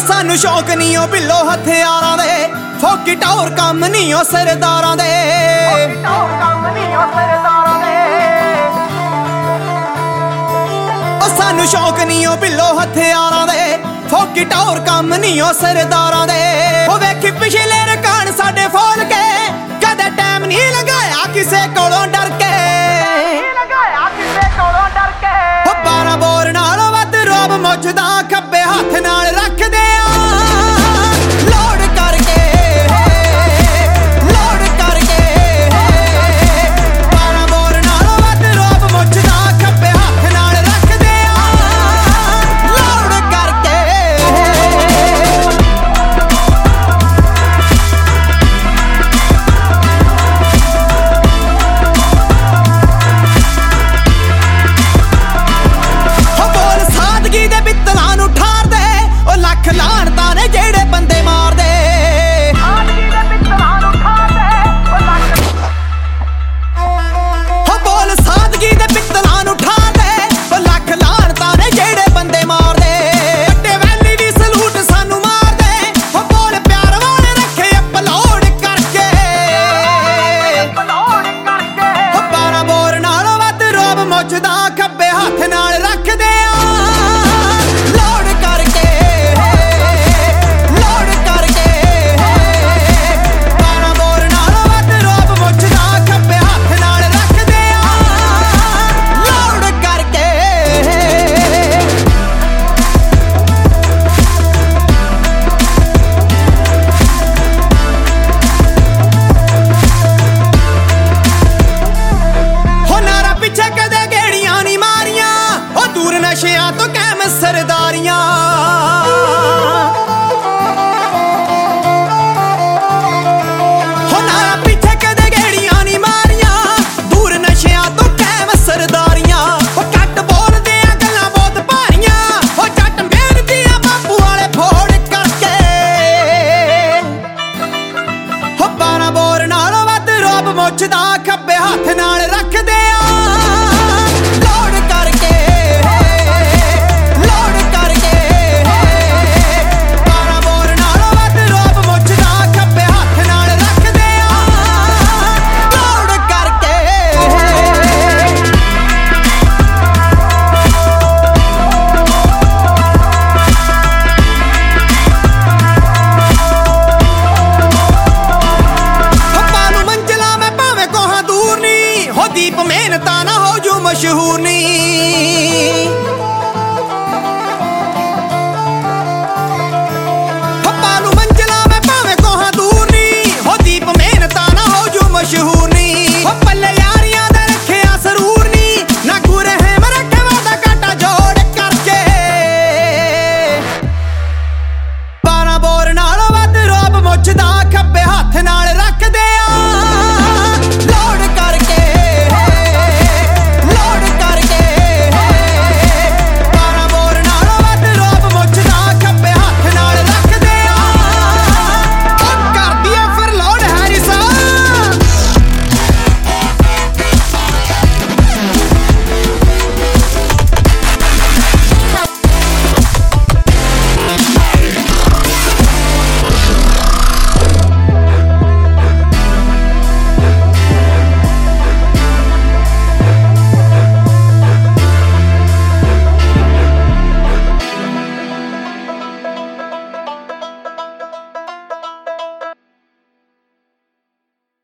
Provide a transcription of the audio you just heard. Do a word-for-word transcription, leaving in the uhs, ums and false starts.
सानू शौक नहीं ओ बिल्लो हथियारां दे, फौकी टौर कम नहीं ओ सरदारां दे। ओ सानू शौक नहीं ओ बिल्लो हथियारां दे, फौकी टौर कम नहीं ओ सरदारां दे। ओ वेखी पिछले रकान साडे फौल के, कदे टाइम नहीं लगाया किसे कोलों डर के। ओ बारह बोर नालों वध रोब मुझदा खब्बे हथ नाल रखदे आ, लोड करके लोड करके। बारह बोर नालों वध रोब मुझदा खब्बे हथ नाल रखदे आ, लोड करके। हो बोल सादगी दे बित्तलां नूं ठार दे, ओ लख लाणतां ने जेड़े बंदे मार दे। हो बोल सादगी दे बित्तलां नूं ठार दे, ओ लख लाणतां ने जेड़े बंदे मार दे। वड्डे वैली दी सलूट सानू मार दे, हो बोल प्यार वाले रखे अपलोड करके। हो बारह बोर नालों वध रोब मुझदा खब्बे हथ नाल रखदे आ, लोड करके लोड करके। बारह बोर नालों वध रोब मुझदा खब्बे हथ नाल रखदे आ, लोड करके। हो नारा पिछे कदे गेड़ियां नहीं मारियां, हो दूर नशियां तो कैम सरदारियां। हो नारा पिछे कदे गेड़ियां नहीं मारियां, दूर नशियां तो कैम सरदारियां। हो घट बोलदे आ गल्लां बहुत भारियां, हो जट मेहनती आ बापू वाले फोड़ करके। हो बारह बोर नालों वध रोब मुझदा खब्बे हथ नाल रखदे आ, लोड करके लोड करके। बारह बोर नालों वध रोब मुझदा खब्बे हथ नाल रखदे आ, लोड करके। हो पालू मंजिला मैं भावें कोहां दूर नी, हो दीप मेहनता ना हो जू मशहूर